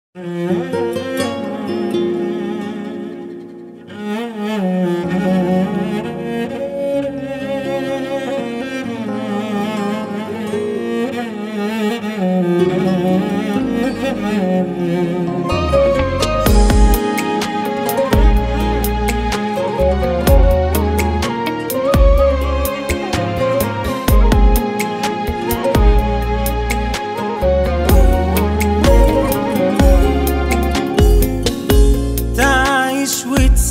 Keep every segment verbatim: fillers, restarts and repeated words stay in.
تعيش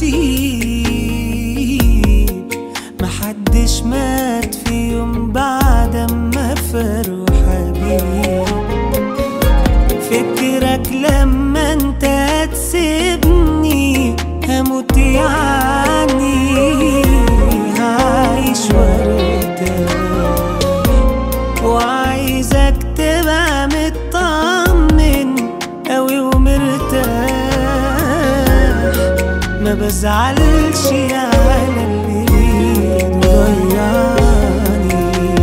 وتسيب، محدش مات في يوم بعد ما فاروا حبيب. فكرك لما انت هتسيبني هموت يعني، هعيش وارتاح وعايزك تبقى مطمن اوي ومرتاح. ما بزعلش على اللي ضيعني،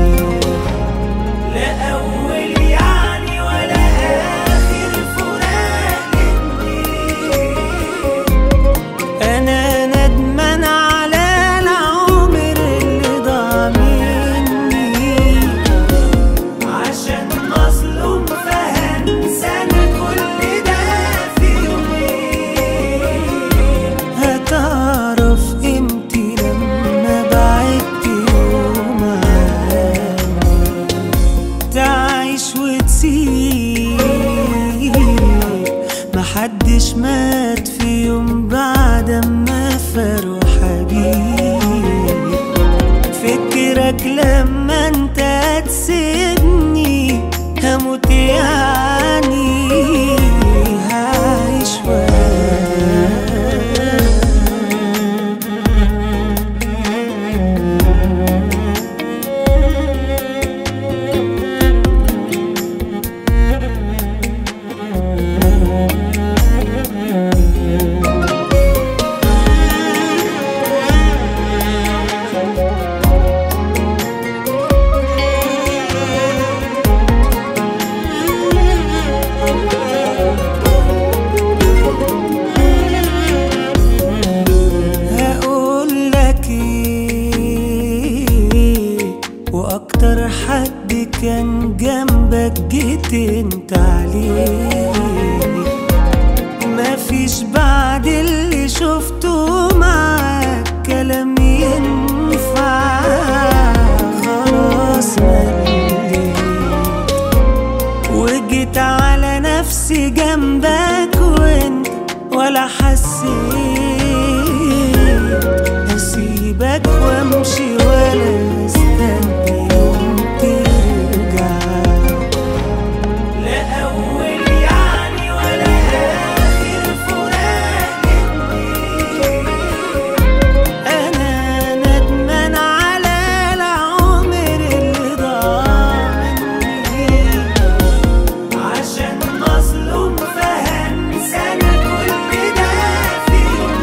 لا أول يعني ولا آخر فراق اتنين. أنا ندمان على العمر اللي ضاع مني، عشان مظلوم فهنسى أنا كل ده في يومين. هتعرف قيمتي لما بعدت يوم عني. تعيش وتسيب، محدش مات في يوم بعد ما فاروا حبيب. فكرك لما انت هتسيبني هموت يعني، هعيش واكتر حد كان جنبك جيت انت عليه. مفيش بعد اللي شفته معاك كلام ينفع، خلاص مليت وجيت على نفسي جنبك وانت ولا حسيت. هسيبك وامشي ولا استنى يوم ترجع، لا أول يعني ولا آخر فراق اتنين. أنا ندمان على العمر اللي ضاع مني، عشان مظلوم فهنسى أنا كل ده في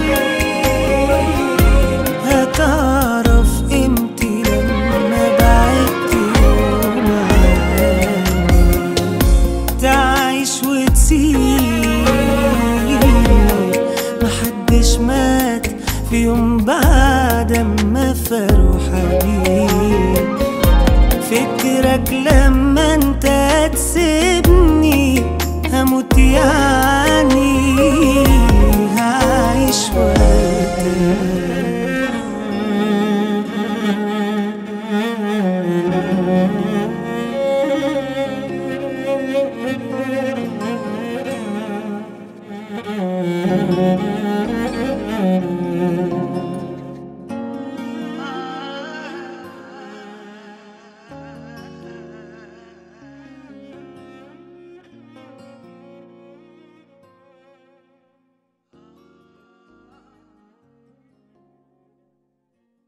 يومين. هتعرف قيمتي لما بعدت يوم عني. تعيش وتسيب، محدش مات في يوم بعد ما فاروا حبيب. فكرك لما انت هتسيبني هموت يعني.